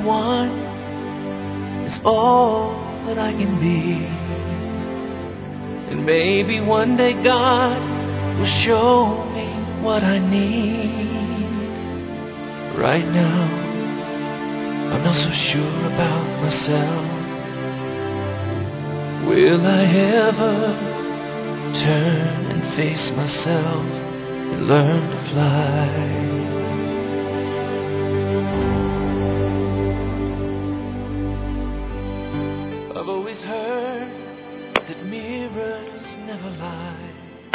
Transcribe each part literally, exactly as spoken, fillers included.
one is all that I can be. And maybe one day God will show me what I need. Right now, I'm not so sure about myself. Will I ever turn and face myself and learn to fly? I've always heard that mirrors never lie.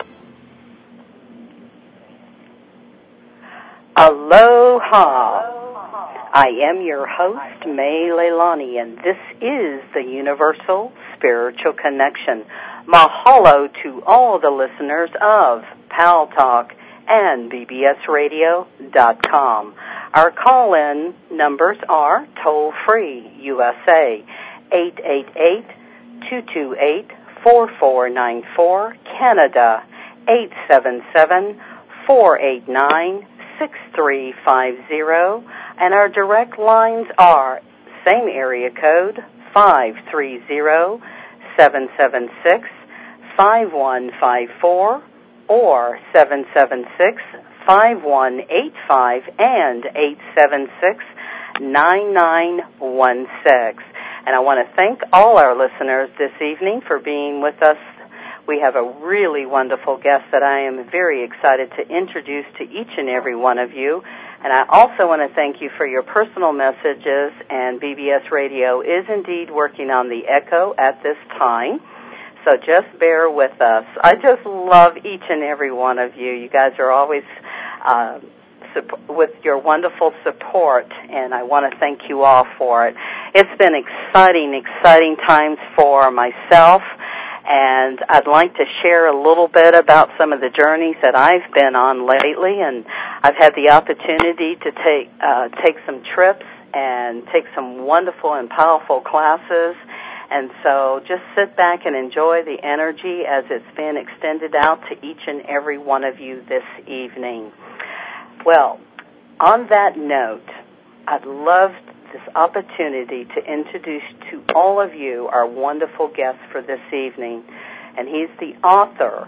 Aloha. I am your host, May Leilani, and this is the Universal Spiritual Connection. Mahalo to all the listeners of Pal Talk and B B S radio dot com. Our call-in numbers are toll-free, U S A, eight eight eight, two two eight, four four nine four, Canada, eight seven seven, four eight nine, six three five zero, and our direct lines are same area code, five three zero, seven seven six, five one five four, or seven seven six, five one eight five, and eight seven six, nine nine one six. And I want to thank all our listeners this evening for being with us. We have a really wonderful guest that I am very excited to introduce to each and every one of you. And I also want to thank you for your personal messages, and B B S Radio is indeed working on the echo at this time. So just bear with us. I just love each and every one of you. You guys are always uh, with your wonderful support, and I want to thank you all for it. It's been exciting, exciting times for myself, and I'd like to share a little bit about some of the journeys that I've been on lately, and I've had the opportunity to take uh, take some trips and take some wonderful and powerful classes. And so just sit back and enjoy the energy as it's been extended out to each and every one of you this evening. Well, on that note, I'd love this opportunity to introduce to all of you our wonderful guest for this evening. And he's the author,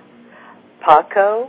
Paco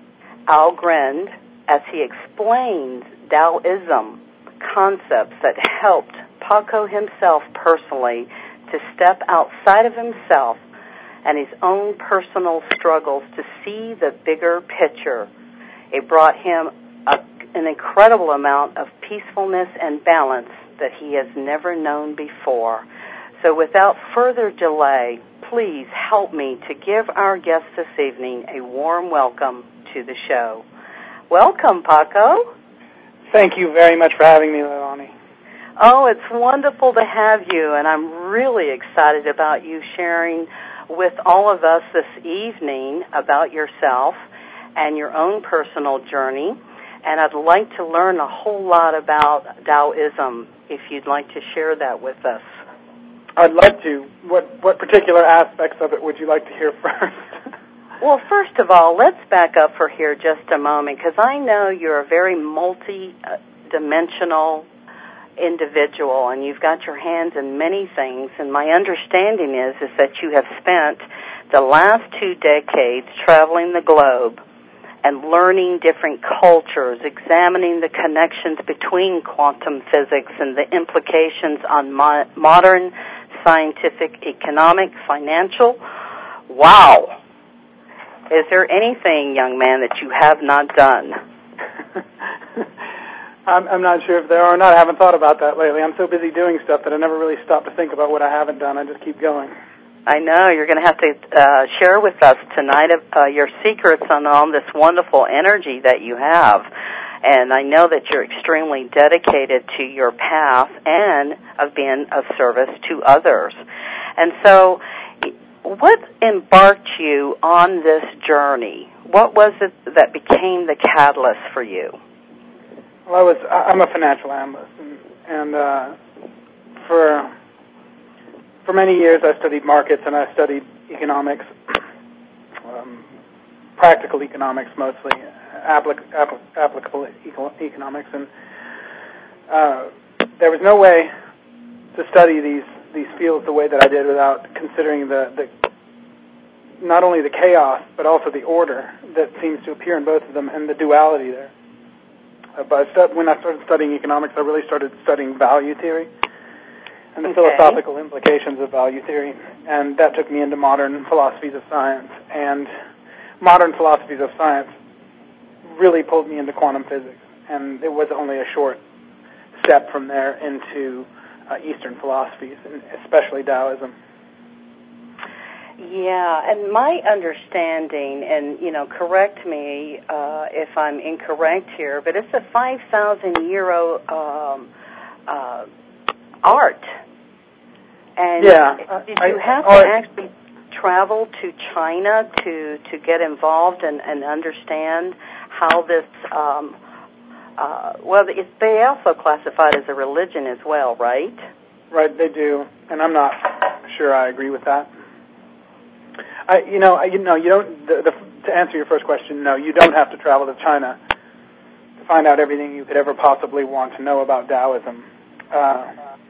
Algren, as he explains Taoism concepts that helped Paco himself personally to step outside of himself and his own personal struggles to see the bigger picture. It brought him a, an incredible amount of peacefulness and balance that he has never known before. So without further delay, please help me to give our guest this evening a warm welcome to the show. Welcome, Paco. Thank you very much for having me, Leilani. Oh, it's wonderful to have you, and I'm really excited about you sharing with all of us this evening about yourself and your own personal journey. And I'd like to learn a whole lot about Taoism, if you'd like to share that with us. I'd like to. What what particular aspects of it would you like to hear first? Well, first of all, let's back up for here just a moment, because I know you're a very multi-dimensional individual, and you've got your hands in many things, and my understanding is, is that you have spent the last two decades traveling the globe and learning different cultures, examining the connections between quantum physics and the implications on mo- modern scientific, economic, financial. Wow! Is there anything, young man, that you have not done? I'm, I'm not sure if there are or not. I haven't thought about that lately. I'm so busy doing stuff that I never really stop to think about what I haven't done. I just keep going. I know. You're going to have to uh, share with us tonight uh, your secrets on all this wonderful energy that you have. And I know that you're extremely dedicated to your path and of being of service to others. And so what embarked you on this journey? What was it that became the catalyst for you? Well, I was, I'm a financial analyst, and, and uh, for for many years I studied markets and I studied economics, um, practical economics mostly, applic- applic- applicable eco- economics, and uh, there was no way to study these these fields the way that I did without considering the, the not only the chaos but also the order that seems to appear in both of them and the duality there. Uh, but I stu- when I started studying economics, I really started studying value theory and the okay. philosophical implications of value theory, and that took me into modern philosophies of science. And modern philosophies of science really pulled me into quantum physics, and it was only a short step from there into uh, Eastern philosophies, and especially Taoism. Yeah, and my understanding, and, you know, correct me uh, if I'm incorrect here, but it's a five thousand year um, uh, art. And yeah, did I, you have I, to actually travel to China to, to get involved and, and understand how this, um, uh, well, it, they also classify it as a religion as well, right? Right, they do, and I'm not sure I agree with that. I, you know, I, you know, you don't. The, the, to answer your first question, no, you don't have to travel to China to find out everything you could ever possibly want to know about Taoism. Uh,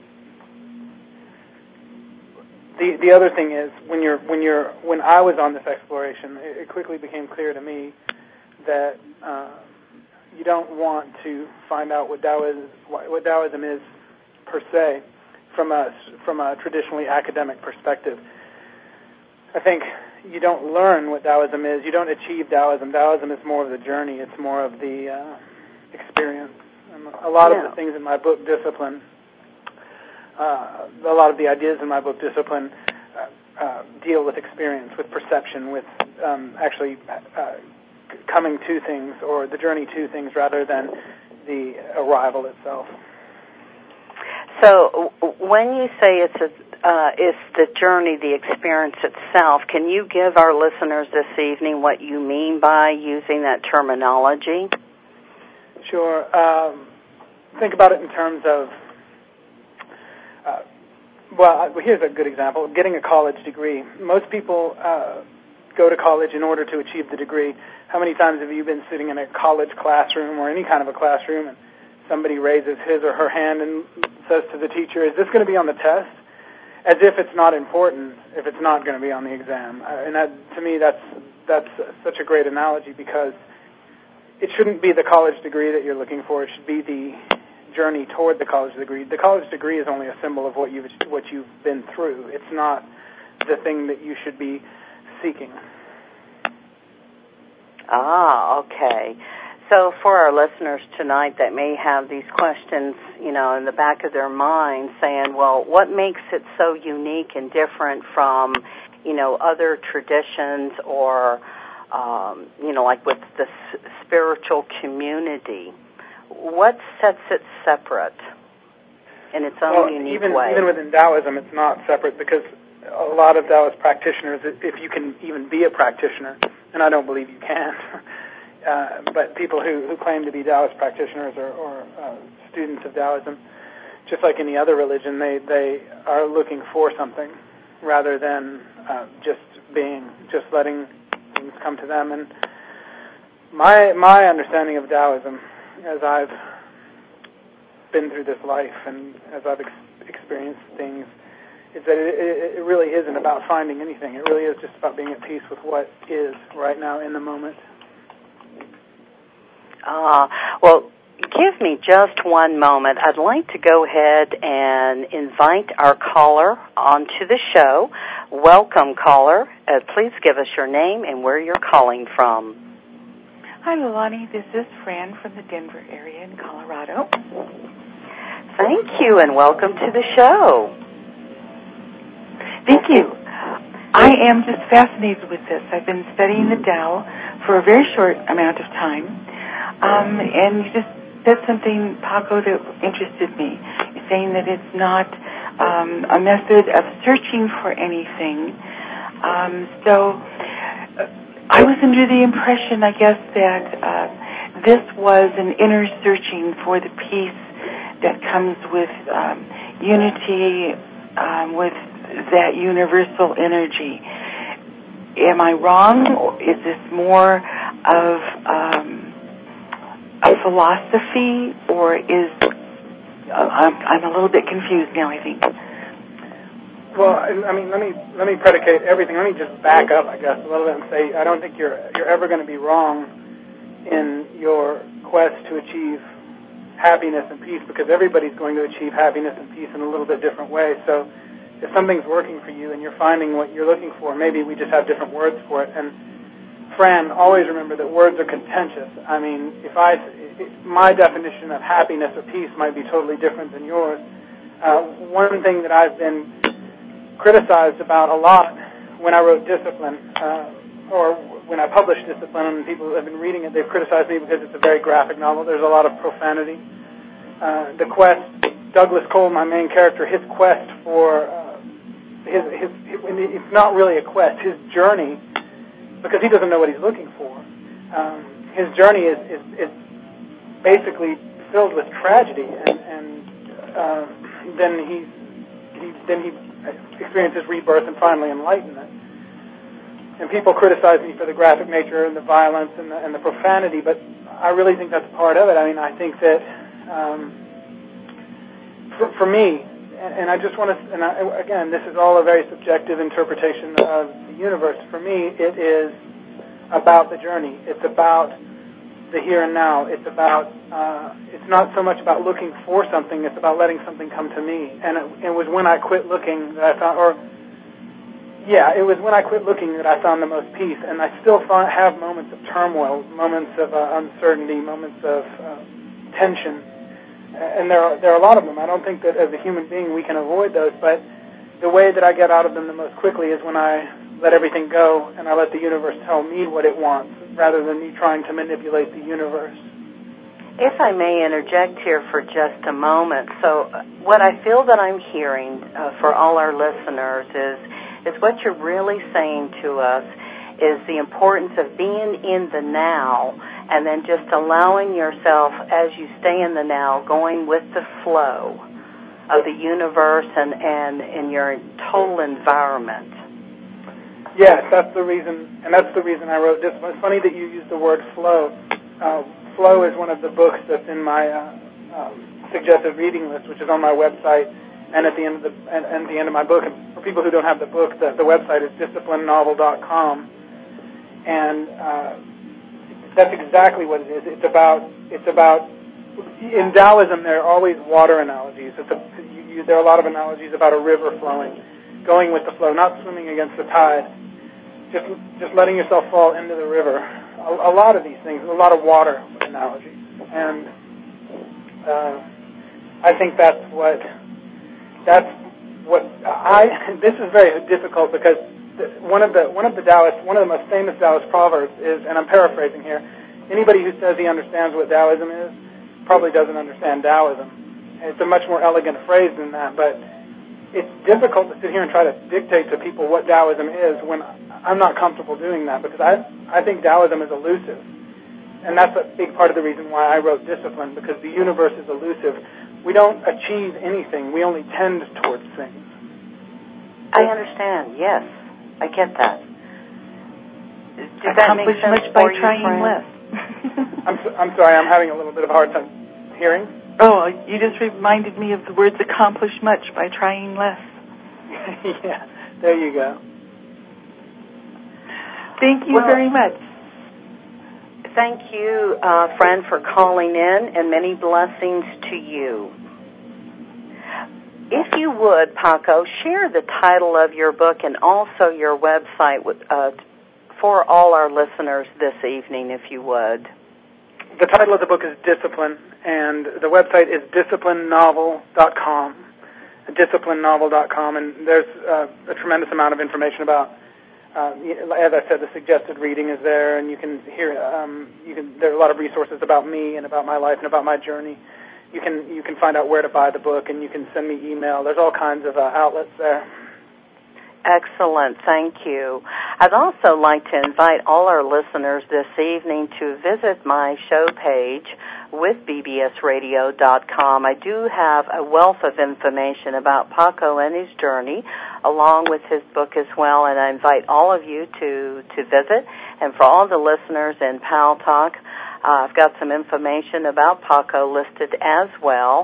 the the other thing is when you're when you're when I was on this exploration, it, it quickly became clear to me that uh, you don't want to find out what Taoism what Taoism is per se from a from a traditionally academic perspective. I think you don't learn what Taoism is. You don't achieve Taoism. Taoism is more of the journey. It's more of the uh, experience. And a lot yeah. of the things in my book, Discipline, uh, a lot of the ideas in my book, Discipline, uh, uh, deal with experience, with perception, with um, actually uh, coming to things or the journey to things rather than the arrival itself. So when you say it's a Uh, it's the journey, the experience itself. Can you give our listeners this evening what you mean by using that terminology? Sure. Um, think about it in terms of, uh, well, here's a good example, getting a college degree. Most people uh, go to college in order to achieve the degree. How many times have you been sitting in a college classroom or any kind of a classroom and somebody raises his or her hand and says to the teacher, is this going to be on the test? As if it's not important if it's not going to be on the exam. Uh, and that, to me, that's that's such a great analogy because it shouldn't be the college degree that you're looking for. It should be the journey toward the college degree. The college degree is only a symbol of what you've what you've been through. It's not the thing that you should be seeking. Ah, okay. So for our listeners tonight that may have these questions, you know, in the back of their mind saying, well, what makes it so unique and different from, you know, other traditions or, um, you know, like with the s- spiritual community? What sets it separate in its own well, unique even, way? Even within Taoism, it's not separate because a lot of Taoist practitioners, if you can even be a practitioner, and I don't believe you can, Uh, but people who, who claim to be Taoist practitioners or, or uh, students of Taoism, just like any other religion, they, they are looking for something rather than uh, just being, just letting things come to them. And my my understanding of Taoism, as I've been through this life and as I've ex- experienced things, is that it, it really isn't about finding anything. It really is just about being at peace with what is right now in the moment. Ah, well, give me just one moment. I'd like to go ahead and invite our caller onto the show. Welcome, caller. Uh, please give us your name and where you're calling from. Hi, Leilani. This is Fran from the Denver area in Colorado. Thank you, and welcome to the show. Thank you. I am just fascinated with this. I've been studying the Tao for a very short amount of time. Um, and you just said something, Paco, that interested me. You're saying that it's not um, a method of searching for anything. Um, so uh, I was under the impression, I guess, that uh, this was an inner searching for the peace that comes with um, unity, um, with that universal energy. Am I wrong? Or is this more of um, a philosophy, or is uh, I'm, I'm a little bit confused now, I think. Well, I mean, let me let me predicate everything. Let me just back up, I guess, a little bit and say I don't think you're you're ever going to be wrong in your quest to achieve happiness and peace, because everybody's going to achieve happiness and peace in a little bit different way. So if something's working for you and you're finding what you're looking for, maybe we just have different words for it. And Fran, always remember that words are contentious. I mean, if I, my definition of happiness or peace might be totally different than yours. Uh, one thing that I've been criticized about a lot when I wrote Discipline, uh, or when I published Discipline, and people who have been reading it, they've criticized me because it's a very graphic novel. There's a lot of profanity. Uh, the quest, Douglas Cole, my main character, his quest for, uh, his, his, it's not really a quest, his journey, because he doesn't know what he's looking for. Um, his journey is, is, is basically filled with tragedy, and, and uh, then he, he then he experiences rebirth and finally enlightenment. And people criticize me for the graphic nature and the violence and the, and the profanity, but I really think that's part of it. I mean, I think that um, for, for me, and, and I just want to, and I, again, this is all a very subjective interpretation of the universe. For me, it is about the journey. It's about the here and now. It's about, uh, it's not so much about looking for something, it's about letting something come to me. And it, it was when I quit looking that I found, or yeah, it was when I quit looking that I found the most peace. And I still find, have moments of turmoil, moments of uh, uncertainty, moments of uh, tension. And there are, there are a lot of them. I don't think that as a human being we can avoid those, but the way that I get out of them the most quickly is when I let everything go and I let the universe tell me what it wants, rather than me trying to manipulate the universe. If I may interject here for just a moment, so what I feel that I'm hearing uh, for all our listeners is, is what you're really saying to us is the importance of being in the now, and then just allowing yourself, as you stay in the now, going with the flow of the universe and, and in your total environment. Yes, that's the reason, and that's the reason I wrote this. It's funny that you used the word flow. Uh, flow is one of the books that's in my uh, um, suggested reading list, which is on my website, and at the end of the and, and the end of my book. And for people who don't have the book, the, the website is discipline novel dot com, and uh, that's exactly what it is. It's about it's about in Taoism there are always water analogies. It's a, you, you, there are a lot of analogies about a river flowing, going with the flow, not swimming against the tide. Just, just letting yourself fall into the river. A, a lot of these things, a lot of water analogies, and uh, I think that's what that's what I. This is very difficult because the, one of the one of the Taoist, one of the most famous Taoist proverbs is, and I'm paraphrasing here. Anybody who says he understands what Taoism is probably doesn't understand Taoism. It's a much more elegant phrase than that, but it's difficult to sit here and try to dictate to people what Taoism is when I'm not comfortable doing that, because I I think Taoism is elusive. And that's a big part of the reason why I wrote Discipline, because the universe is elusive. We don't achieve anything. We only tend towards things. I understand. Yes. I get that. Does that accomplish much by trying you, less? I'm, so, I'm sorry. I'm having a little bit of a hard time hearing. Oh, you just reminded me of the words accomplish much by trying less. Yeah, there you go. Thank you well, very much. Thank you, uh, friend, for calling in, and many blessings to you. If you would, Paco, share the title of your book and also your website with, uh, for all our listeners this evening, if you would. The title of the book is Discipline, and the website is discipline novel dot com, discipline novel dot com, and there's uh, a tremendous amount of information about, uh, as I said, the suggested reading is there, and you can hear, um, you can. There are a lot of resources about me and about my life and about my journey. You can you can find out where to buy the book, and you can send me email. There's all kinds of uh, outlets there. Excellent. Thank you. I'd also like to invite all our listeners this evening to visit my show page with B B S radio dot com. I do have a wealth of information about Paco and his journey, along with his book as well, and I invite all of you to, to visit. And for all the listeners in Pal Talk, uh, I've got some information about Paco listed as well.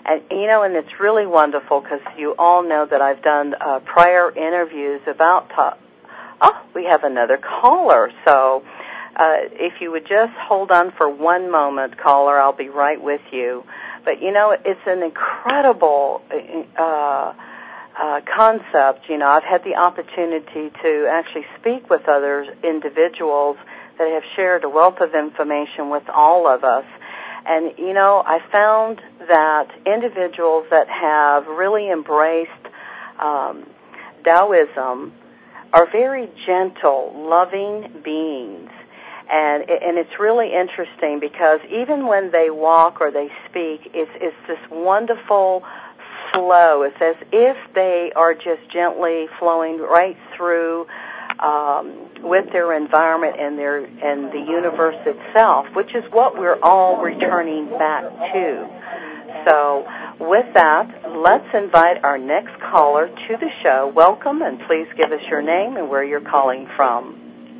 And, you know, and it's really wonderful because you all know that I've done uh, prior interviews about, to- oh, we have another caller. So uh, if you would just hold on for one moment, caller, I'll be right with you. But, you know, it's an incredible uh, uh, concept. You know, I've had the opportunity to actually speak with other individuals that have shared a wealth of information with all of us. And, you know, I found that individuals that have really embraced um, Taoism are very gentle, loving beings. And, and it's really interesting because even when they walk or they speak, it's, it's this wonderful flow. It's as if they are just gently flowing right through um, with their environment and their and the universe itself, which is what we're all returning back to. So with that, let's invite our next caller to the show. Welcome, and please give us your name and where you're calling from.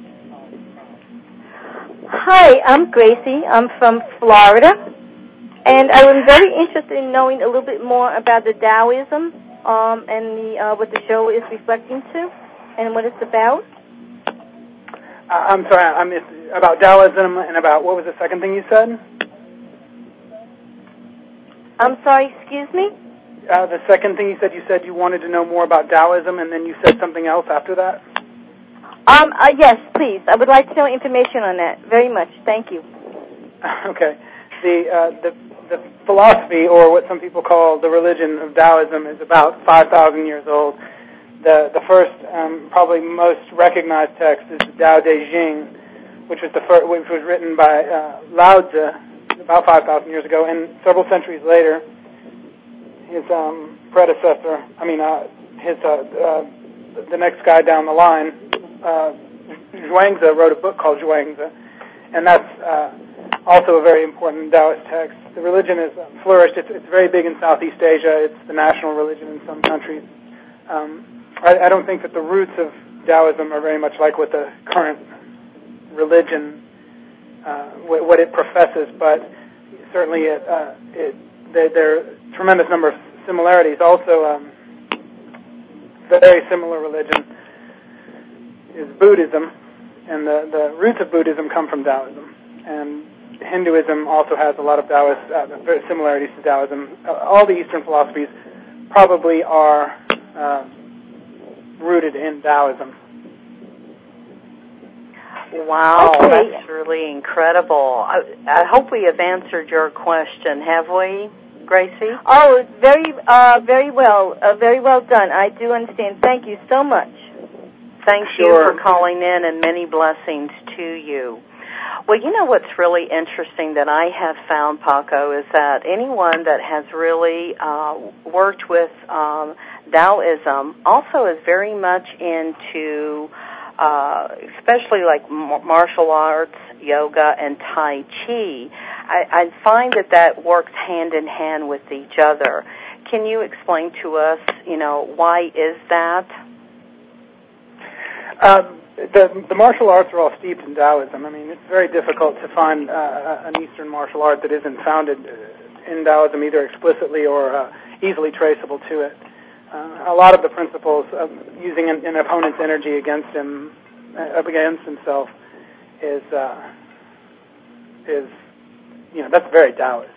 Hi, I'm Gracie. I'm from Florida, and I was very interested in knowing a little bit more about the Taoism um, and the, uh, what the show is reflecting to and what it's about. Uh, I'm sorry, I missed about Taoism and about, what was the second thing you said? I'm sorry, excuse me? Uh, the second thing you said, you said you wanted to know more about Taoism, and then you said something else after that? Um, uh, yes, please. I would like to know information on that very much. Thank you. Okay. The, uh, the, the philosophy, or what some people call the religion of Taoism, is about five thousand years old. The the first, um, probably most recognized text is the Tao Te Ching, which was the first, which was written by uh, Lao Tzu about five thousand years ago, and several centuries later, his um, predecessor, I mean, uh, his uh, uh, the next guy down the line, uh, Zhuangzi, wrote a book called Zhuangzi, and that's uh, also a very important Taoist text. The religion has flourished. It's, it's very big in Southeast Asia. It's the national religion in some countries. Um, I, I don't think that the roots of Taoism are very much like what the current religion, uh, what, what it professes, but certainly it, uh, it, there, there are a tremendous number of similarities. Also, um, the very similar religion is Buddhism, and the, the roots of Buddhism come from Taoism. And Hinduism also has a lot of Taoist uh, similarities to Taoism. Uh, all the Eastern philosophies probably are uh, rooted in Taoism. Wow, Okay. That's really incredible. I, I hope we have answered your question, have we, Gracie? Oh, very, uh, very well, uh, very well done. I do understand. Thank you so much. Thank Sure. you for calling in, and many blessings to you. Well, you know what's really interesting that I have found, Paco, is that anyone that has really uh, worked with um, Taoism also is very much into, uh, especially like martial arts, yoga, and Tai Chi. I, I find that that works hand in hand with each other. Can you explain to us, you know, why is that? Um, the, the martial arts are all steeped in Taoism. I mean, it's very difficult to find uh, an Eastern martial art that isn't founded in Taoism, either explicitly or uh, easily traceable to it. Uh, a lot of the principles of using an, an opponent's energy against him, uh, against himself, is uh, is you know that's very Taoist.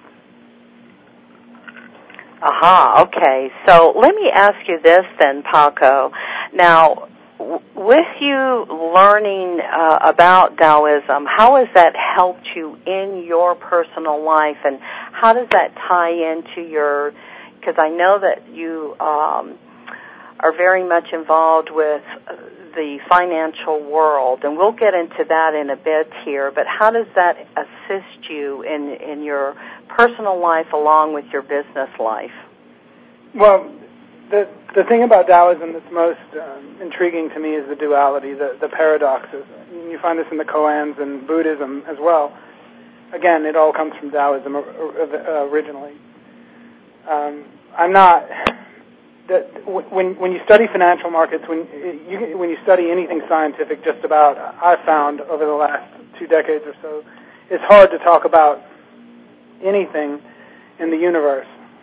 Aha, okay. So let me ask you this then, Paco. Now, with you learning uh, about Taoism, how has that helped you in your personal life, and how does that tie into your, because I know that you um, are very much involved with the financial world, and we'll get into that in a bit here, but how does that assist you in, in your personal life along with your business life? Well, The the thing about Taoism that's most um, intriguing to me is the duality, the, the paradoxes. You find this in the koans and Buddhism as well. Again, it all comes from Taoism originally. Um, I'm not. That when when you study financial markets, when you when you study anything scientific, just about, I've found over the last two decades or so, it's hard to talk about anything in the universe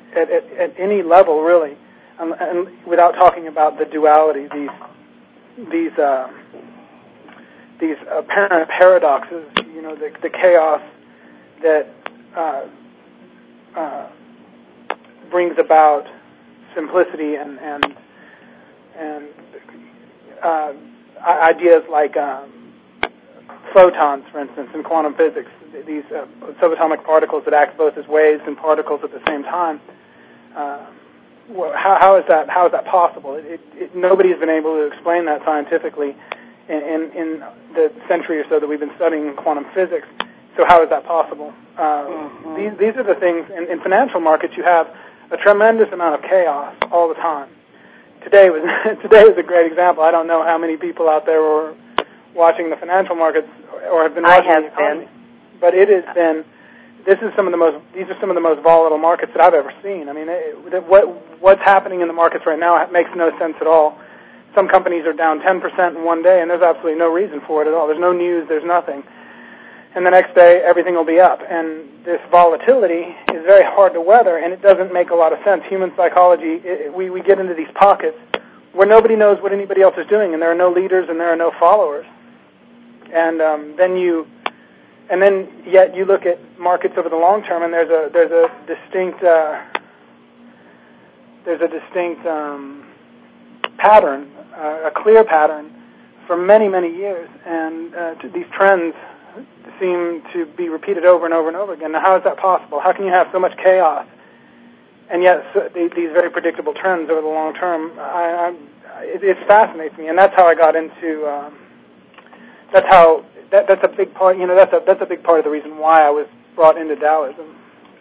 at, at, at any level, really, um, and without talking about the duality, these these uh, these apparent paradoxes, you know, the, the chaos that uh, uh, brings about simplicity and and and uh, ideas like um, photons, for instance, in quantum physics, these uh, subatomic particles that act both as waves and particles at the same time. Uh, well, how, how is that? How is that possible? It, it, it, nobody has been able to explain that scientifically in, in, in the century or so that we've been studying quantum physics. So how is that possible? Uh, mm-hmm. These these are the things in, in financial markets. You have a tremendous amount of chaos all the time. Today was today was a great example. I don't know how many people out there were watching the financial markets or have been watching I have the economy, been. but it has been. This is some of the most. These are some of the most volatile markets that I've ever seen. I mean, it, what what's happening in the markets right now makes no sense at all. Some companies are down ten percent in one day, and there's absolutely no reason for it at all. There's no news. There's nothing. And the next day, everything will be up. And this volatility is very hard to weather, and it doesn't make a lot of sense. Human psychology, it, we, we get into these pockets where nobody knows what anybody else is doing, and there are no leaders and there are no followers. And um, then you, and then yet you look at markets over the long term, and there's a there's a distinct uh, there's a distinct um, pattern, uh, a clear pattern for many many years, and uh, to these trends seem to be repeated over and over and over again. Now, how is that possible? How can you have so much chaos and yet so, these very predictable trends over the long term? I, I, it, it fascinates me, and that's how I got into. Um, that's how that, that's a big part. You know, that's a that's a big part of the reason why I was brought into Taoism.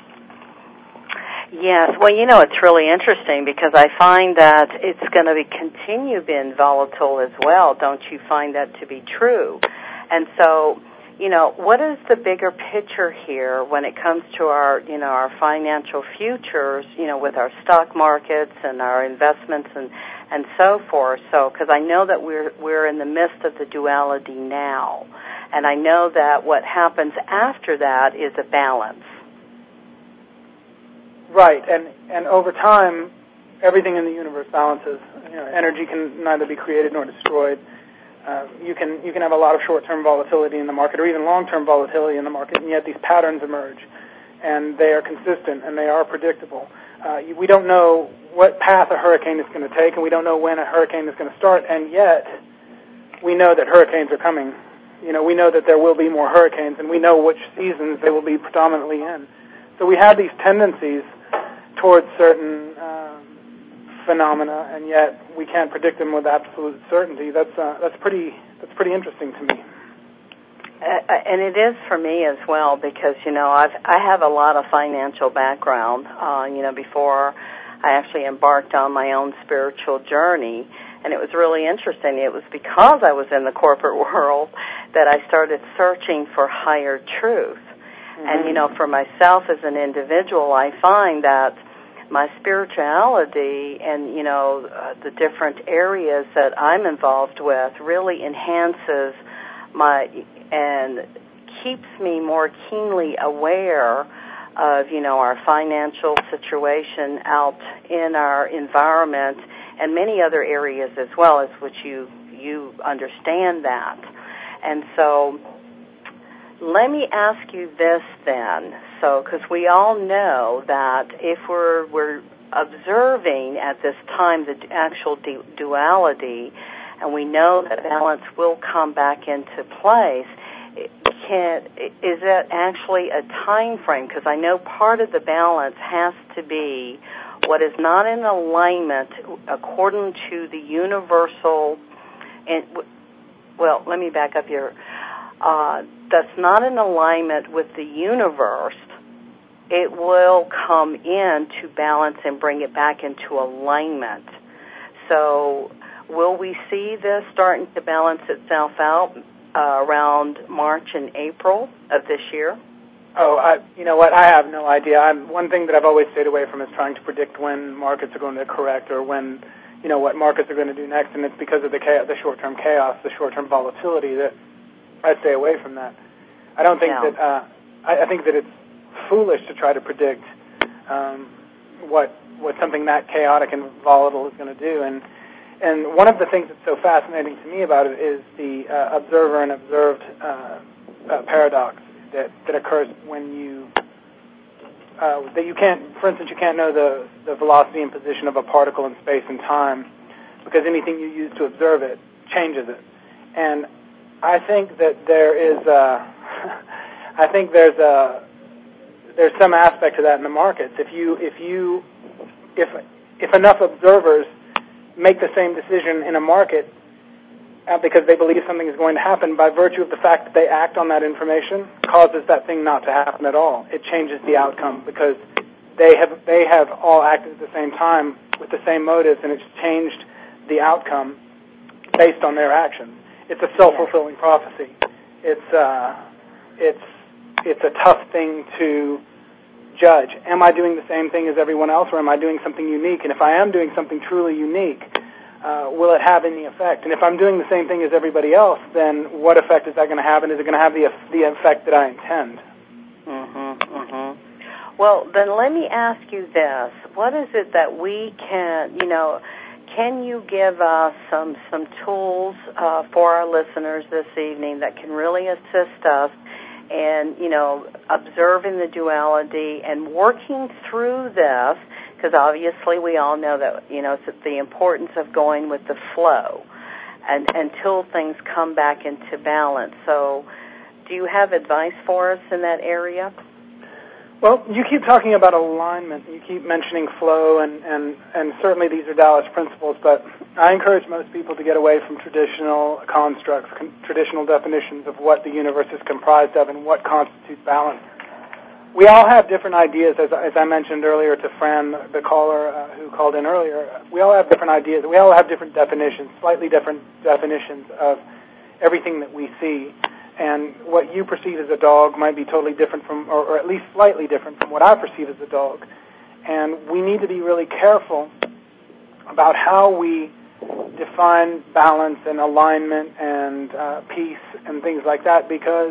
Yes, well, you know, it's really interesting because I find that it's going to be continue being volatile as well. Don't you find that to be true? And so, you know, what is the bigger picture here when it comes to our, you know, our financial futures, you know, with our stock markets and our investments and, and so forth? So, because I know that we're we're in the midst of the duality now, and I know that what happens after that is a balance. Right, and and over time, everything in the universe balances. You know, energy can neither be created nor destroyed. Uh, you can you can have a lot of short-term volatility in the market, or even long-term volatility in the market, and yet these patterns emerge, and they are consistent and they are predictable. Uh, we don't know what path a hurricane is going to take, and we don't know when a hurricane is going to start, and yet we know that hurricanes are coming. You know, we know that there will be more hurricanes, and we know which seasons they will be predominantly in. So we have these tendencies towards certain Um, phenomena, and yet we can't predict them with absolute certainty. That's uh, that's pretty that's pretty interesting to me. Uh, and it is for me as well because you know I've I have a lot of financial background. Uh, you know, before I actually embarked on my own spiritual journey, and it was really interesting. It was because I was in the corporate world that I started searching for higher truth. Mm-hmm. And you know, for myself as an individual, I find that my spirituality and, you know, uh, the different areas that I'm involved with really enhances my and keeps me more keenly aware of, you know, our financial situation out in our environment and many other areas as well, as which you, you understand that. And so let me ask you this then, so because we all know that if we're we're observing at this time the actual du- duality, and we know that balance will come back into place, can is that actually a time frame? Because I know part of the balance has to be what is not in alignment according to the universal. And well, let me back up here. Uh, that's not in alignment with the universe, it will come in to balance and bring it back into alignment. So will we see this starting to balance itself out uh, around March and April of this year? Oh, I, you know what? I have no idea. I'm, one thing that I've always stayed away from is trying to predict when markets are going to correct or when, you know, what markets are going to do next, and it's because of the chaos, the short-term chaos, the short-term volatility that I stay away from that. I don't think yeah. that, uh, I, I think that it's foolish to try to predict um, what what something that chaotic and volatile is going to do. And and one of the things that's so fascinating to me about it is the uh, observer and observed uh, uh, paradox that, that occurs when you uh, that you can't, for instance, you can't know the the velocity and position of a particle in space and time because anything you use to observe it changes it. And I think that there is a, I think there's a there's some aspect to that in the markets. If you if you if if enough observers make the same decision in a market uh, because they believe something is going to happen, by virtue of the fact that they act on that information, causes that thing not to happen at all. It changes the outcome because they have they have all acted at the same time with the same motives, and it's changed the outcome based on their actions. It's a self-fulfilling prophecy. It's uh, it's it's a tough thing to judge. Am I doing the same thing as everyone else, or am I doing something unique? And if I am doing something truly unique, uh, will it have any effect? And if I'm doing the same thing as everybody else, then what effect is that going to have? And is it going to have the the effect that I intend? Mm-hmm, mm-hmm. Well, then let me ask you this: what is it that we can, you know? Can you give us some some tools uh, for our listeners this evening that can really assist us in, you know, observing the duality and working through this? Because obviously we all know that, you know, it's the importance of going with the flow and until things come back into balance. So do you have advice for us in that area? Well, you keep talking about alignment. You keep mentioning flow, and, and, and certainly these are Taoist principles, but I encourage most people to get away from traditional constructs, con- traditional definitions of what the universe is comprised of and what constitutes balance. We all have different ideas, as, as I mentioned earlier to Fran, the caller uh, who called in earlier. We all have different ideas. We all have different definitions, slightly different definitions of everything that we see. And what you perceive as a dog might be totally different from, or, or at least slightly different from what I perceive as a dog. And we need to be really careful about how we define balance and alignment and uh, peace and things like that, because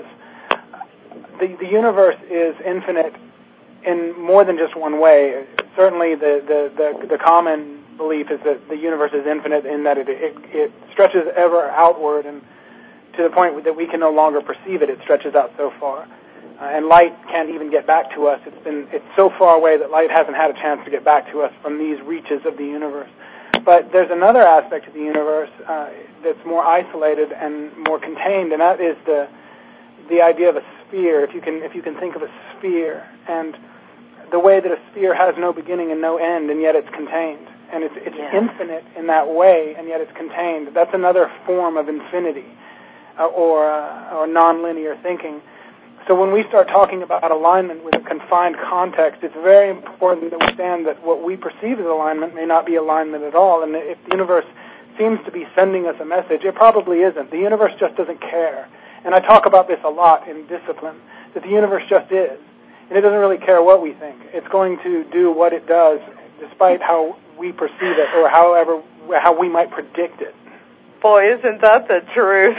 the, the universe is infinite in more than just one way. Certainly the, the, the, the common belief is that the universe is infinite in that it, it, it stretches ever outward, and to the point that we can no longer perceive it. It stretches out so far. Uh, and light can't even get back to us. It's been it's so far away that light hasn't had a chance to get back to us from these reaches of the universe. But there's another aspect of the universe uh, that's more isolated and more contained, and that is the the idea of a sphere. If you can if you can think of a sphere, and the way that a sphere has no beginning and no end, and yet it's contained. And it's, it's yeah. infinite in that way, and yet it's contained. That's another form of infinity. Uh, or uh, or nonlinear thinking. So when we start talking about alignment with a confined context, it's very important to understand that what we perceive as alignment may not be alignment at all. And if the universe seems to be sending us a message, it probably isn't. The universe just doesn't care. And I talk about this a lot in Discipline, that the universe just is. And it doesn't really care what we think. It's going to do what it does despite how we perceive it or however how we might predict it. Boy, isn't that the truth?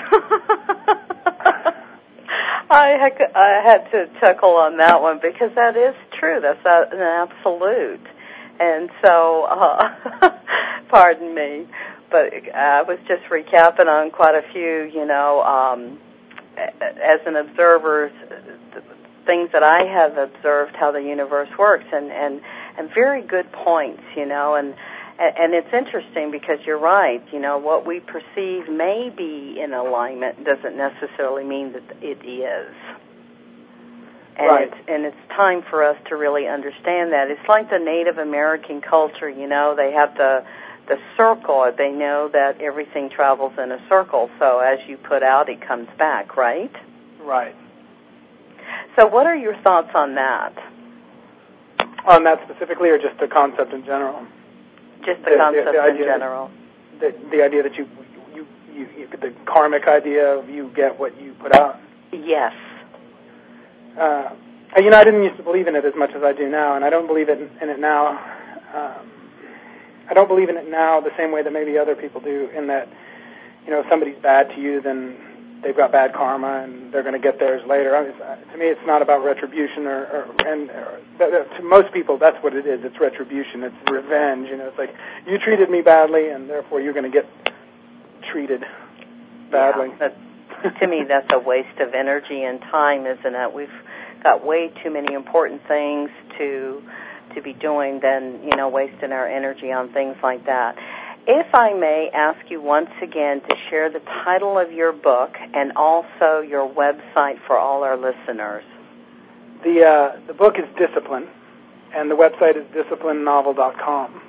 I, had, I had to chuckle on that one because that is true. That's a, an absolute. And so, uh, pardon me, but I was just recapping on quite a few, you know, um, as an observer, things that I have observed how the universe works, and, and, and very good points, you know, and And it's interesting because you're right. You know, what we perceive may be in alignment doesn't necessarily mean that it is. And right. It's, and it's time for us to really understand that. It's like the Native American culture, you know, they have the, the circle. They know that everything travels in a circle. So as you put out, it comes back, right? Right. So what are your thoughts on that? On that specifically, or just the concept in general? Just the, the concept the, the in general. The, the idea that you, you, you, you, the karmic idea of you get what you put out. Yes. Uh, you know, I didn't used to believe in it as much as I do now, and I don't believe it in, in it now. Um, I don't believe in it now the same way that maybe other people do, in that, you know, if somebody's bad to you, then they've got bad karma and they're going to get theirs later. I mean, to me, it's not about retribution, or, or and or, that, that, to most people, that's what it is. It's retribution. It's revenge. You know, it's like, you treated me badly, and therefore you're going to get treated badly. Yeah, but to me, that's a waste of energy and time, isn't it? We've got way too many important things to to be doing than, you know, wasting our energy on things like that. If I may ask you once again to share the title of your book and also your website for all our listeners. The uh, the book is Discipline, and the website is discipline novel dot com.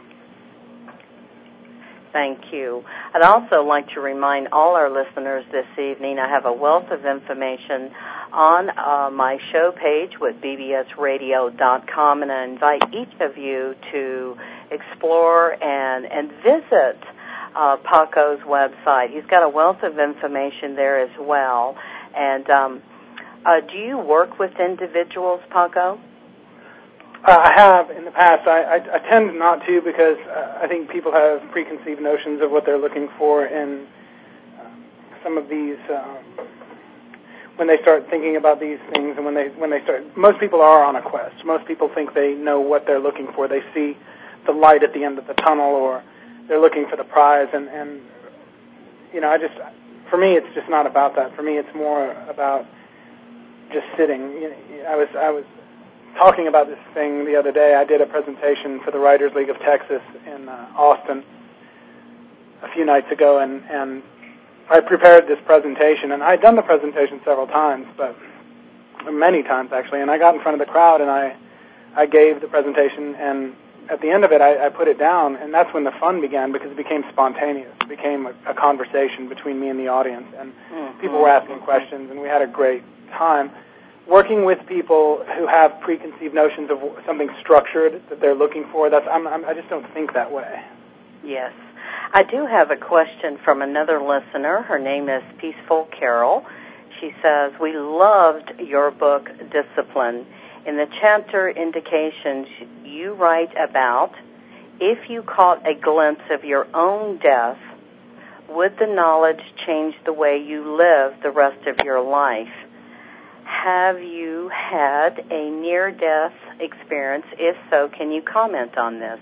Thank you. I'd also like to remind all our listeners this evening I have a wealth of information on uh, my show page with b b s radio dot com, and I invite each of you to explore and, and visit uh, Paco's website. He's got a wealth of information there as well. And um, uh, do you work with individuals, Paco? Uh, I have in the past. I, I, I tend not to, because uh, I think people have preconceived notions of what they're looking for in uh, some of these, um, when they start thinking about these things, and when they when they start, most people are on a quest. Most people think they know what they're looking for. They see the light at the end of the tunnel, or they're looking for the prize, and, and you know, I just, for me, it's just not about that. For me, it's more about just sitting. You know, I was I was talking about this thing the other day. I did a presentation for the Writers League of Texas in uh, Austin a few nights ago, and, and I prepared this presentation, and I'd done the presentation several times, but many times actually, and I got in front of the crowd, and I, I gave the presentation, and at the end of it, I, I put it down, and that's when the fun began, because it became spontaneous. It became a, a conversation between me and the audience, and mm-hmm. people were asking questions, and we had a great time. Working with people who have preconceived notions of something structured that they're looking for, that's I'm, I'm, I just don't think that way. Yes. I do have a question from another listener. Her name is Peaceful Carol. She says, we loved your book, Discipline. In the chapter Indications, you write about, if you caught a glimpse of your own death, would the knowledge change the way you live the rest of your life? Have you had a near-death experience? If so, can you comment on this?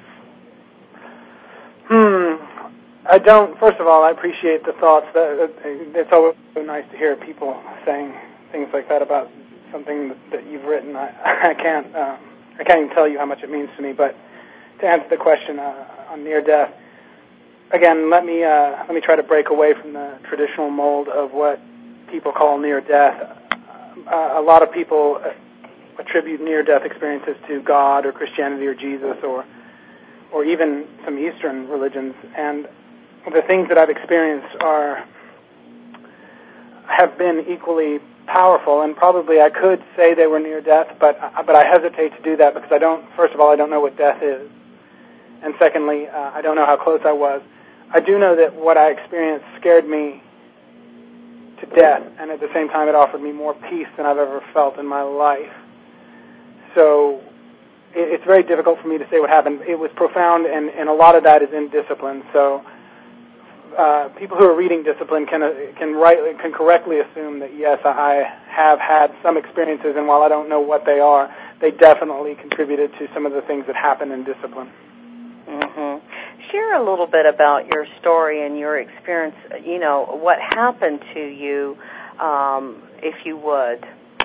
Hmm. I don't. First of all, I appreciate the thoughts. That, it's always so nice to hear people saying things like that about something that, that you've written. I, I can't. Uh, I can't even tell you how much it means to me. But to answer the question uh, on near-death, again, let me uh, let me try to break away from the traditional mold of what people call near-death. Uh, a lot of people attribute near-death experiences to God or Christianity or Jesus or or even some Eastern religions, and the things that I've experienced are have been equally powerful, and probably I could say they were near-death, but but I hesitate to do that because I don't. First of all, I don't know what death is, and secondly, uh, I don't know how close I was. I do know that what I experienced scared me to death, and at the same time it offered me more peace than I've ever felt in my life. So it, it's very difficult for me to say what happened. It was profound, and, and a lot of that is in Discipline. So uh, people who are reading Discipline can uh, can rightly can correctly assume that yes, I have had some experiences, and while I don't know what they are, they definitely contributed to some of the things that happen in Discipline. Mm-hmm. Share a little bit about your story and your experience, you know, what happened to you, um, if you would.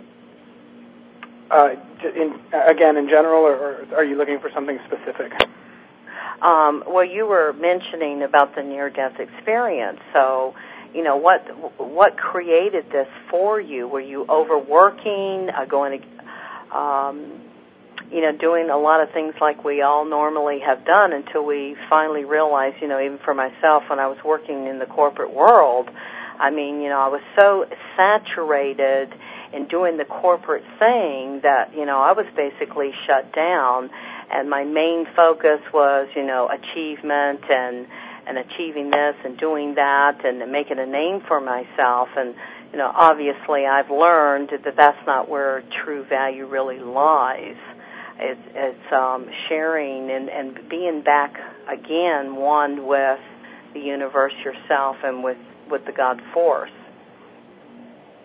Uh, in, again, in general, or, or are you looking for something specific? Um, well, you were mentioning about the near-death experience, so, you know, what what created this for you? Were you overworking, uh, going to... Um, you know, doing a lot of things like we all normally have done until we finally realized, you know, even for myself when I was working in the corporate world, I mean, you know, I was so saturated in doing the corporate thing that, you know, I was basically shut down, and my main focus was, you know, achievement and, and achieving this and doing that and making a name for myself. And, you know, obviously I've learned that that's not where true value really lies. It's, it's um, sharing and, and being back again, one with the universe yourself and with, with the God force.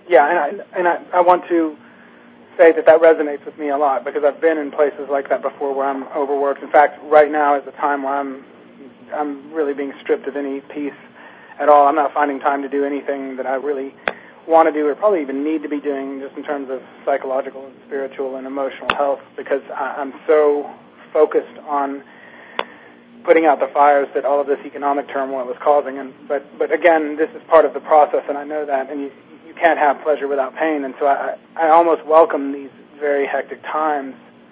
yeah, and I, and I, I want to say that that resonates with me a lot because I've been in places like that before where I'm overworked. In fact, right now is a time where I'm I'm really being stripped of any peace at all. I'm not finding time to do anything that I really want to do or probably even need to be doing just in terms of psychological and spiritual and emotional health because I, I'm so focused on putting out the fires that all of this economic turmoil is causing. And but but again, this is part of the process, and I know that. And you you can't have pleasure without pain. And so I I almost welcome these very hectic times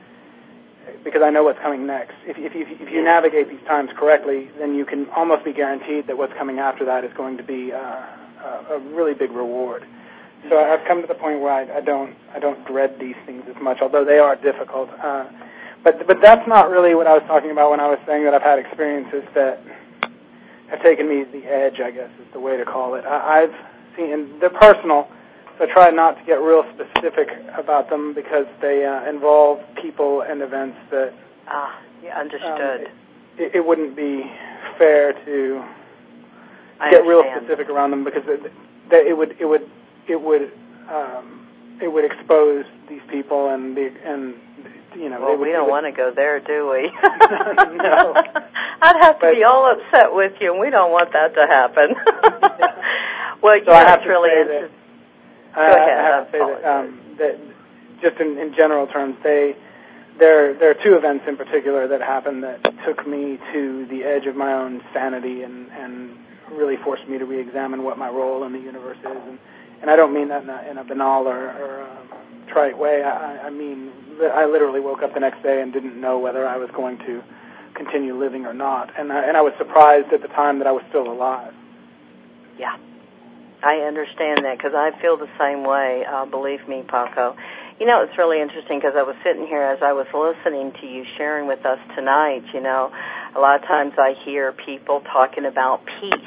because I know what's coming next. If if you, if you navigate these times correctly, then you can almost be guaranteed that what's coming after that is going to be uh, a, a really big reward. So I've come to the point where I, I don't I don't dread these things as much, although they are difficult. Uh, But but that's not really what I was talking about when I was saying that I've had experiences that have taken me to the edge, I guess is the way to call it. I, I've seen, and they're personal, so I try not to get real specific about them because they uh, involve people and events that... Ah, yeah, understood. Um, it, it wouldn't be fair to I get real understand. specific around them because it, it, it would it would it would um, it would expose these people and the and. You know, well, would, we don't would, want to go there, do we? No. I'd have to but, be all upset with you, and we don't want that to happen. Well, you so know, I have it's to really say interesting. that, Go I, ahead. I have to say that, um, that just in, in general terms, they there there are two events in particular that happened that took me to the edge of my own sanity and, and really forced me to re-examine what my role in the universe is. And, and I don't mean that in a, in a banal or, or um, trite way. I, I mean, I literally woke up the next day and didn't know whether I was going to continue living or not. And I, and I was surprised at the time that I was still alive. Yeah, I understand that because I feel the same way, uh, believe me, Paco. You know, it's really interesting because I was sitting here as I was listening to you sharing with us tonight, you know, a lot of times I hear people talking about peace.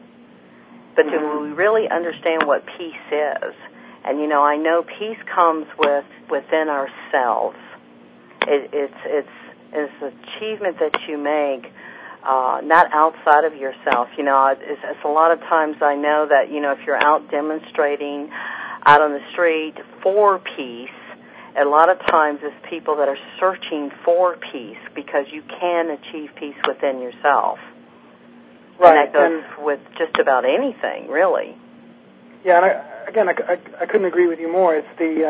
But mm-hmm. do we really understand what peace is? And, you know, I know peace comes with within ourselves. It, it's it's it's an achievement that you make, uh, not outside of yourself. You know, it's, it's a lot of times I know that, you know, if you're out demonstrating out on the street for peace, a lot of times it's people that are searching for peace because you can achieve peace within yourself. Right. And that goes and, with just about anything, really. Yeah, and I, again, I, I, I couldn't agree with you more. It's the,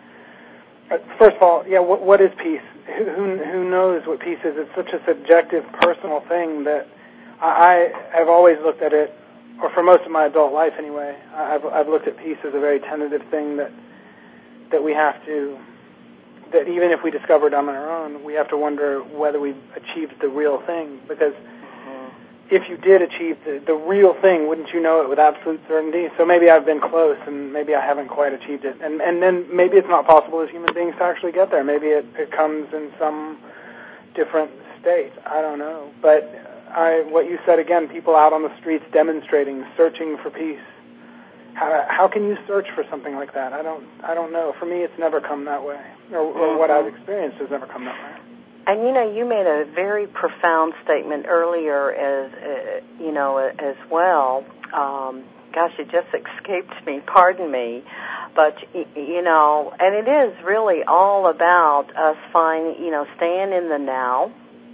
uh, first of all, yeah, what, what is peace? Who, who who knows what peace is? It's such a subjective, personal thing that I, I have always looked at it, or for most of my adult life anyway, I've, I've looked at peace as a very tentative thing that that we have to, that even if we discover it on our own, we have to wonder whether we've achieved the real thing, because if you did achieve the, the real thing, wouldn't you know it with absolute certainty? So maybe I've been close, and maybe I haven't quite achieved it. And and then maybe it's not possible as human beings to actually get there. Maybe it, it comes in some different state. I don't know. But I, what you said again, people out on the streets demonstrating, searching for peace. How, how can you search for something like that? I don't I don't know. For me, it's never come that way, or, or mm-hmm. what I've experienced has never come that way. And, you know, you made a very profound statement earlier as, uh, you know, as well. Um, gosh, it just escaped me. Pardon me. But, you know, and it is really all about us finding, you know, staying in the now,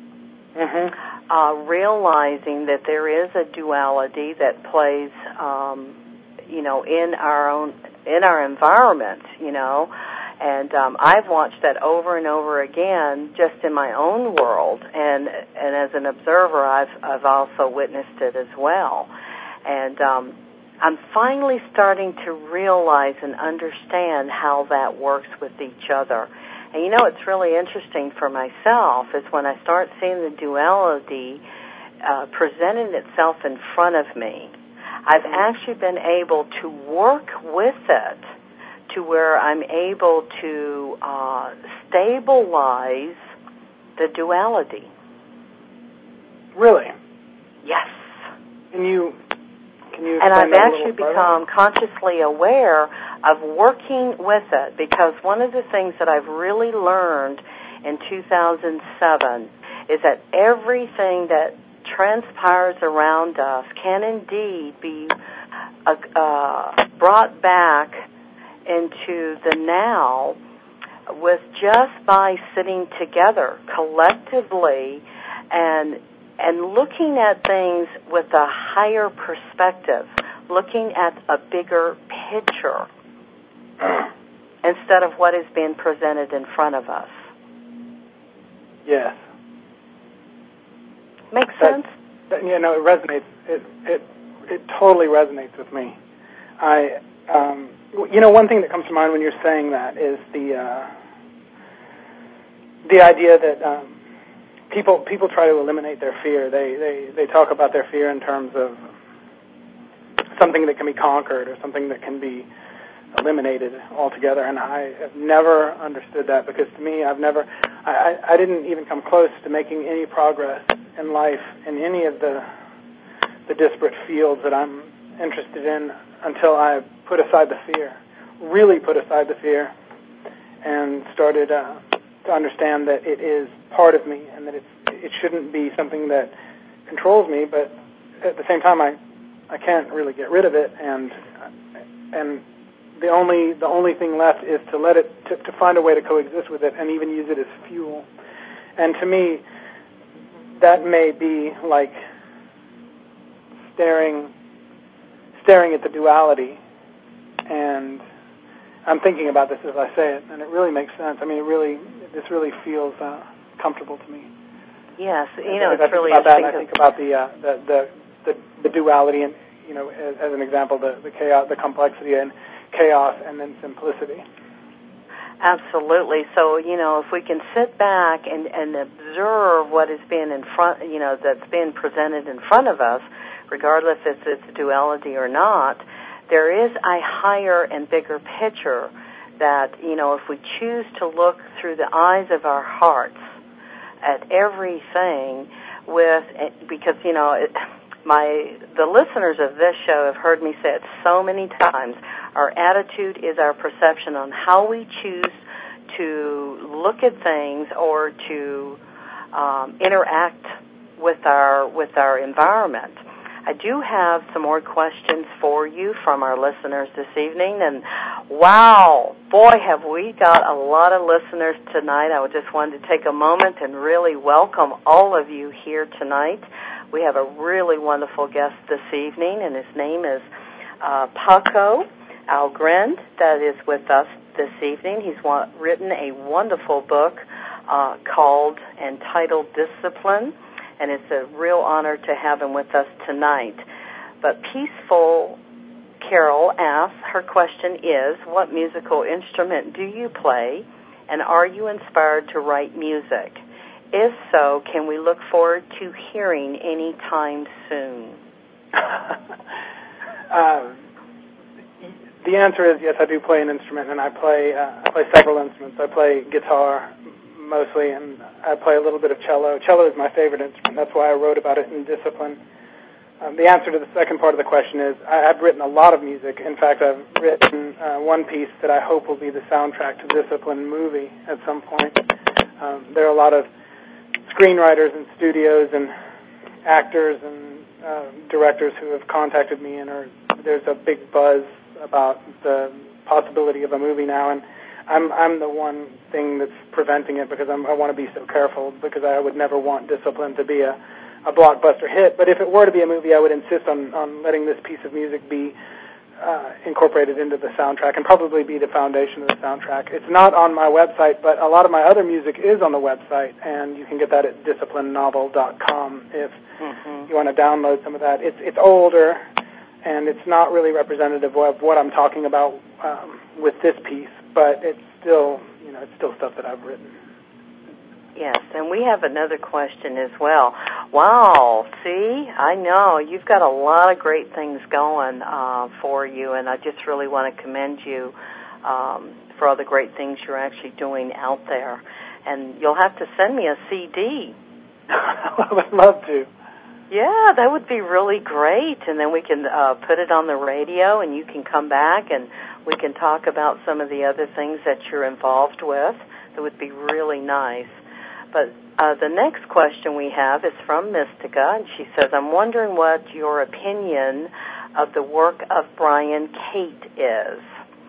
mm-hmm. uh, realizing that there is a duality that plays, um, you know, in our own, in our environment, you know. And um, I've watched that over and over again just in my own world, and and as an observer, I've I've also witnessed it as well. And um, I'm finally starting to realize and understand how that works with each other. And you know, it's really interesting for myself is when I start seeing the duality uh, presenting itself in front of me, I've actually been able to work with it to where I'm able to uh, stabilize the duality. Really? Yes. Can you can you? And I've actually become further? consciously aware of working with it, because one of the things that I've really learned in two thousand seven is that everything that transpires around us can indeed be uh, uh, brought back into the now with just by sitting together collectively and and looking at things with a higher perspective, looking at a bigger picture instead of what is being presented in front of us. Yes. Makes that, sense? That, you know, it resonates. It it it totally resonates with me. I, um, you know, one thing that comes to mind when you're saying that is the uh, the idea that um, people people try to eliminate their fear. They they they talk about their fear in terms of something that can be conquered or something that can be eliminated altogether, and I have never understood that, because to me, I've never, I, I didn't even come close to making any progress in life in any of the the disparate fields that I'm interested in until I put aside the fear, really put aside the fear, and started uh, to understand that it is part of me and that it's, it shouldn't be something that controls me, but at the same time, I I can't really get rid of it, and and the only the only thing left is to let it to, to find a way to coexist with it and even use it as fuel. And to me, that may be like staring staring at the duality. And I'm thinking about this as I say it, and it really makes sense. I mean, it really this really feels uh, comfortable to me. Yes, you know, as it's I really think about that, and I interesting. think about the uh, the, the the the duality, and you know, as, as an example, the the chaos, the complexity, and chaos, and then simplicity. Absolutely. So, you know, if we can sit back and, and observe what is being in front, you know, that's being presented in front of us, regardless if it's duality or not, there is a higher and bigger picture that, you know, if we choose to look through the eyes of our hearts at everything with, because, you know, it, my the listeners of this show have heard me say it so many times, our attitude is our perception on how we choose to look at things or to um, interact with our with our environment. I do have some more questions for you from our listeners this evening, and wow, boy, have we got a lot of listeners tonight. I just wanted to take a moment and really welcome all of you here tonight. We have a really wonderful guest this evening, and his name is uh, Paco Algren, that is with us this evening. He's wa- written a wonderful book uh, called and titled Discipline, and it's a real honor to have him with us tonight. But Peaceful Carol asks, her question is, what musical instrument do you play, and are you inspired to write music? If so, can we look forward to hearing any time soon? um, the answer is yes, I do play an instrument, and I play uh, I play several instruments. I play guitar mostly, and I play a little bit of cello. Cello is my favorite instrument. That's why I wrote about it in Discipline. Um, the answer to the second part of the question is I, I've written a lot of music. In fact, I've written uh, one piece that I hope will be the soundtrack to Discipline movie at some point. Um, there are a lot of screenwriters and studios and actors and uh, directors who have contacted me, and are, there's a big buzz about the possibility of a movie now, and I'm I'm the one thing that's preventing it, because I'm, I want to be so careful, because I would never want Discipline to be a, a blockbuster hit. But if it were to be a movie, I would insist on, on letting this piece of music be uh, incorporated into the soundtrack, and probably be the foundation of the soundtrack. It's not on my website, but a lot of my other music is on the website, and you can get that at discipline novel dot com if mm-hmm. you want to download some of that. It's it's older, and it's not really representative of what I'm talking about um, with this piece, but it's still, you know, it's still stuff that I've written. Yes, and we have another question as well. Wow, see, I know you've got a lot of great things going uh, for you, and I just really want to commend you um, for all the great things you're actually doing out there. And you'll have to send me a C D. I would love to. Yeah, that would be really great, and then we can uh, put it on the radio, and you can come back, and we can talk about some of the other things that you're involved with. That would be really nice. But uh, the next question we have is from Mystica, and she says, I'm wondering what your opinion of the work of Brian Cate is.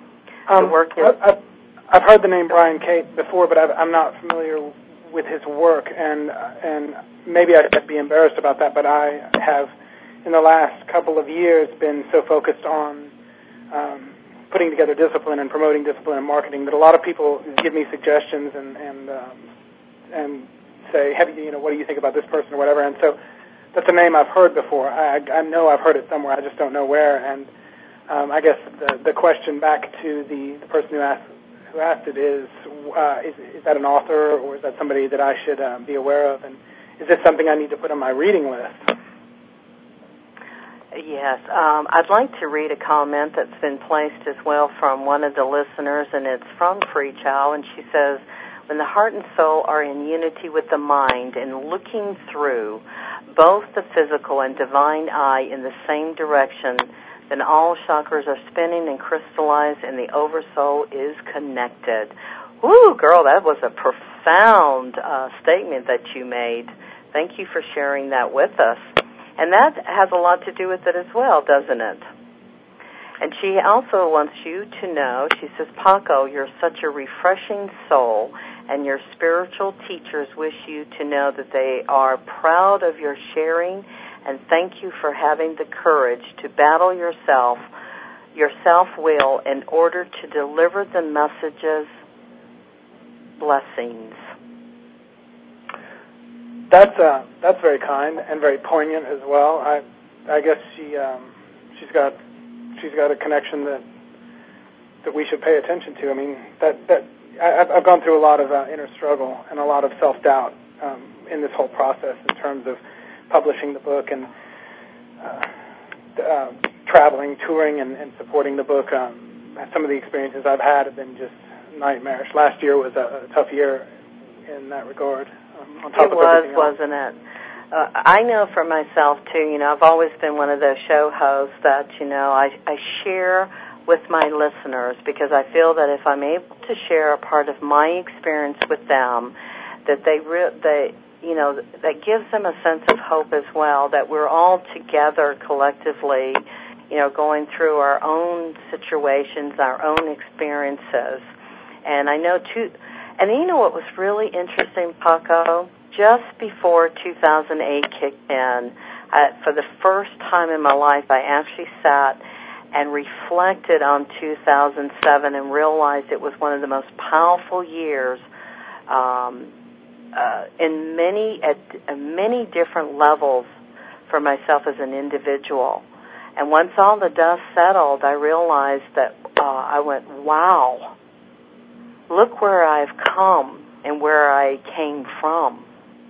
the Um, work is? I've, I've heard the name Brian Cate before, but I've, I'm not familiar with his work, and and maybe I should be embarrassed about that, but I have, in the last couple of years, been so focused on um, putting together discipline and promoting discipline and marketing that a lot of people give me suggestions and and um, and say, "Have you, you know, what do you think about this person or whatever?" And so that's a name I've heard before. I, I know I've heard it somewhere. I just don't know where. And um, I guess the the question back to the, the person who asked who asked it is, uh, is is that an author or is that somebody that I should um, be aware of? And is this something I need to put on my reading list? Yes. Um, I'd like to read a comment that's been placed as well from one of the listeners, and it's from Free Chow, and she says, when the heart and soul are in unity with the mind and looking through both the physical and divine eye in the same direction, then all chakras are spinning and crystallized and the oversoul is connected. Woo, girl, that was a profound uh, statement that you made. Thank you for sharing that with us. And that has a lot to do with it as well, doesn't it? And she also wants you to know, she says, Paco, you're such a refreshing soul, and your spiritual teachers wish you to know that they are proud of your sharing, and thank you for having the courage to battle yourself, your self-will, in order to deliver the messages. Blessings. That's uh, that's very kind and very poignant as well. I I guess she um, she's got she's got a connection that that we should pay attention to. I mean that that I, I've gone through a lot of uh, inner struggle and a lot of self doubt um, in this whole process in terms of publishing the book and uh, uh, traveling, touring, and, and supporting the book. Um, some of the experiences I've had have been just nightmarish. Last year was a, a tough year in that regard. Um, on top it of was, everything else. wasn't it? Uh, I know for myself, too, you know, I've always been one of those show hosts that, you know, I, I share with my listeners because I feel that if I'm able to share a part of my experience with them, that they, re- they you know, that gives them a sense of hope as well, that we're all together collectively, you know, going through our own situations, our own experiences. And I know, too, and you know what was really interesting, Paco? Just before two thousand eight kicked in, uh, for the first time in my life, I actually sat and reflected on two thousand seven and realized it was one of the most powerful years um, uh, in many at uh, many different levels for myself as an individual. And once all the dust settled, I realized that uh, I went, wow, look where I've come and where I came from.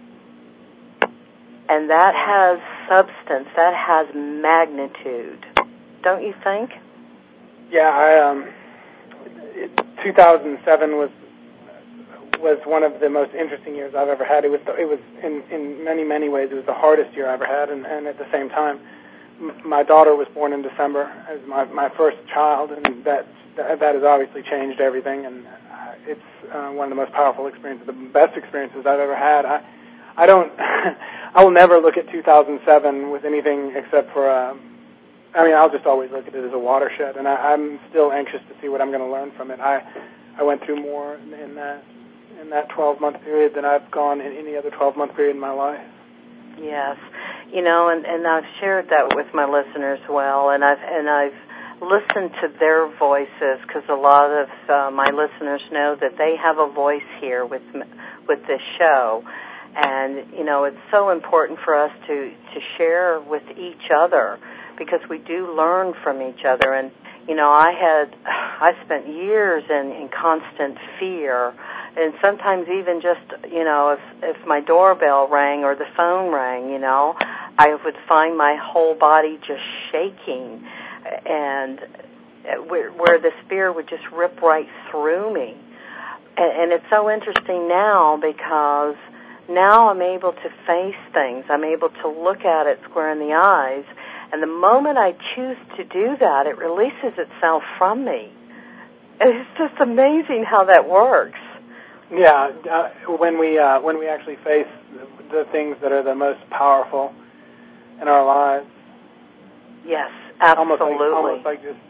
And that has substance, that has magnitude, don't you think? Yeah, I um, it, two thousand seven was was one of the most interesting years I've ever had. It was it was in, in many many ways it was the hardest year I ever had, and, and at the same time, m- my daughter was born in December as my my first child, and that that, that has obviously changed everything, and uh, it's uh, one of the most powerful experiences, the best experiences I've ever had. I I don't. I will never look at two thousand seven with anything except for, uh, I mean, I'll just always look at it as a watershed, and I, I'm still anxious to see what I'm going to learn from it. I I went through more in that in that twelve-month period than I've gone in any other twelve-month period in my life. Yes, you know, and, and I've shared that with my listeners well, and I've and I've listened to their voices because a lot of uh, my listeners know that they have a voice here with with this show. And, you know, it's so important for us to, to share with each other because we do learn from each other. And, you know, I had, I spent years in, in constant fear and sometimes even just, you know, if, if my doorbell rang or the phone rang, you know, I would find my whole body just shaking and where, where this fear would just rip right through me. And, and it's so interesting now because now I'm able to face things. I'm able to look at it square in the eyes. And the moment I choose to do that, it releases itself from me. And it's just amazing how that works. Yeah, uh, when we uh, when we actually face the things that are the most powerful in our lives. Yes, absolutely. Almost like, almost like just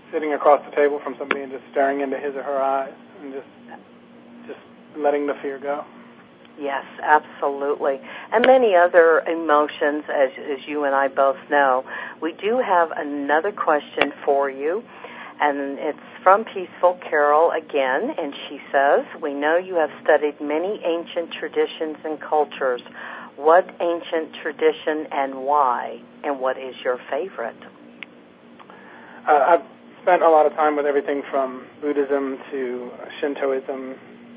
sitting across the table from somebody and just staring into his or her eyes and just just letting the fear go. Yes, absolutely. And many other emotions, as, as you and I both know. We do have another question for you, and it's from Peaceful Carol again, and she says, we know you have studied many ancient traditions and cultures. What ancient tradition and why, and what is your favorite? Uh, I've spent a lot of time with everything from Buddhism to Shintoism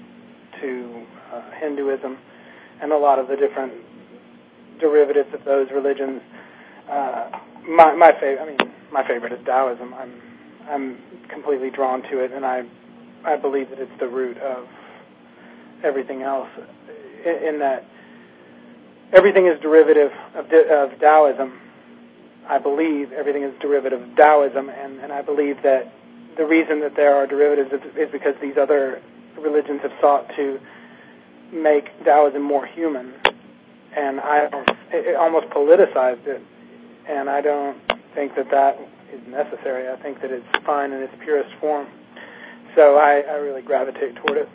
to uh, Hinduism, and a lot of the different derivatives of those religions. Uh, my my favorite, I mean, my favorite is Taoism. I'm I'm completely drawn to it, and I I believe that it's the root of everything else. In, in that everything is derivative of, of Taoism. I believe everything is derivative of Taoism, and, and I believe that the reason that there are derivatives is, is because these other religions have sought to make Taoism more human, and I don't, it almost politicized it, and I don't think that that is necessary. I think that it's fine in its purest form, so I, I really gravitate toward it.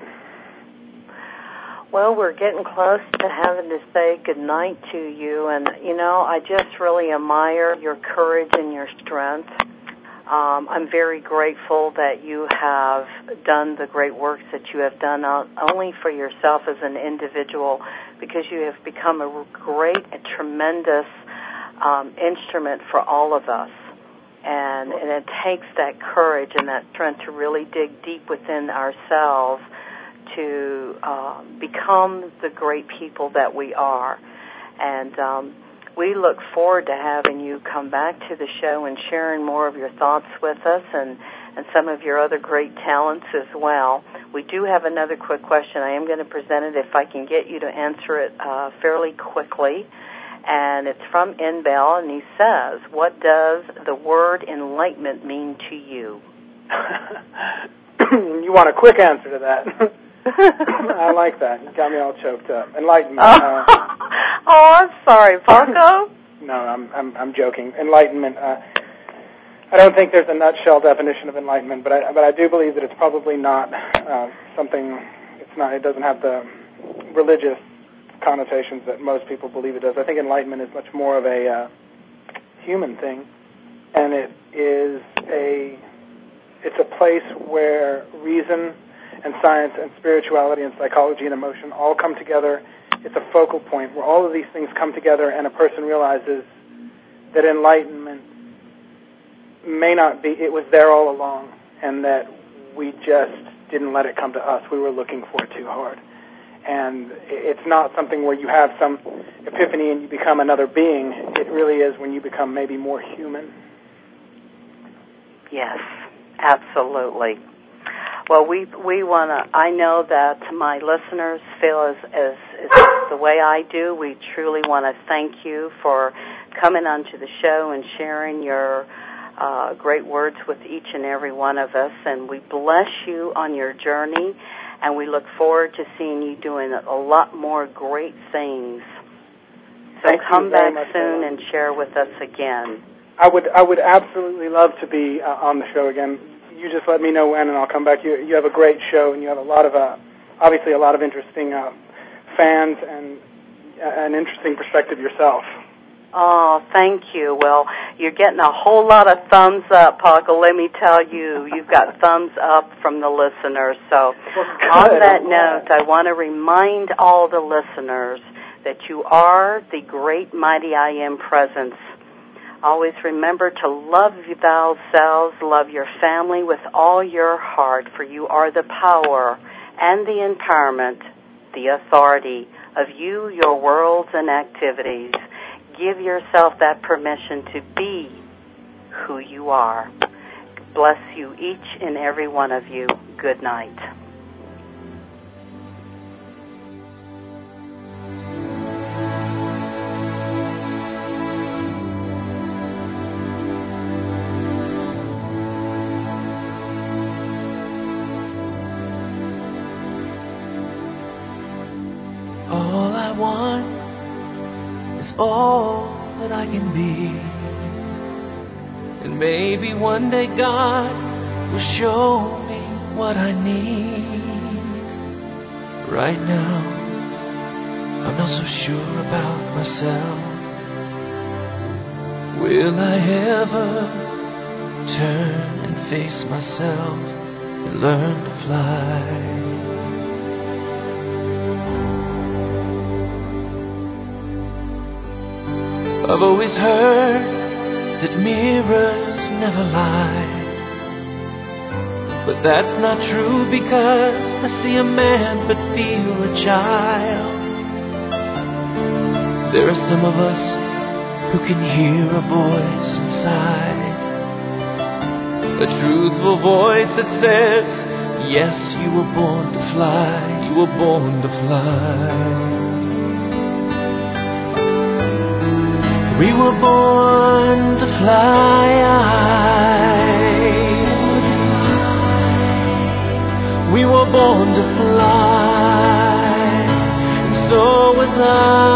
Well, we're getting close to having to say goodnight to you, and, you know, I just really admire your courage and your strength. Um, I'm very grateful that you have done the great works that you have done, not only for yourself as an individual, because you have become a great and tremendous um, instrument for all of us. And, and it takes that courage and that strength to really dig deep within ourselves to uh, become the great people that we are. And um, we look forward to having you come back to the show and sharing more of your thoughts with us and, and some of your other great talents as well. We do have another quick question. I am going to present it if I can get you to answer it uh, fairly quickly. And it's from Inbel, and he says, what does the word enlightenment mean to you? You want a quick answer to that? I like that. You got me all choked up. Enlightenment. Oh, uh, oh I'm sorry, Paco. No, I'm I'm I'm joking. Enlightenment. Uh, I don't think there's a nutshell definition of enlightenment, but I but I do believe that it's probably not uh, something. It's not. It doesn't have the religious connotations that most people believe it does. I think enlightenment is much more of a uh, human thing, and it is a it's a place where reason and science and spirituality and psychology and emotion all come together. It's a focal point where all of these things come together, and a person realizes that enlightenment may not be, it was there all along, and that we just didn't let it come to us. We were looking for it too hard. And it's not something where you have some epiphany and you become another being. It really is when you become maybe more human. Yes, absolutely. Well, we we want to, I know that my listeners feel as, as, as the way I do. We truly want to thank you for coming onto the show and sharing your uh, great words with each and every one of us. And we bless you on your journey, and we look forward to seeing you doing a lot more great things. So Thank come back much, soon Ella. and share with us again. I would I would absolutely love to be uh, on the show again. You just let me know when, and I'll come back. You you have a great show, and you have a lot of uh, obviously a lot of interesting uh, fans and uh, an interesting perspective yourself. Oh, thank you. Well, you're getting a whole lot of thumbs up, Paco. Let me tell you, you've got thumbs up from the listeners. So Well, on that note, I want to remind all the listeners that you are the great mighty I Am presence. Always remember to love thyself, love your family with all your heart, for you are the power and the empowerment, the authority of you, your worlds, and activities. Give yourself that permission to be who you are. Bless you, each and every one of you. Good night. All I want is all that I can be. And maybe one day God will show me what I need. Right now, I'm not so sure about myself. Will I ever turn and face myself and learn to fly? I've always heard that mirrors never lie, but that's not true because I see a man but feel a child. There are some of us who can hear a voice inside, a truthful voice that says, yes, you were born to fly, you were born to fly. We were born to fly. We were born to fly. And so was I.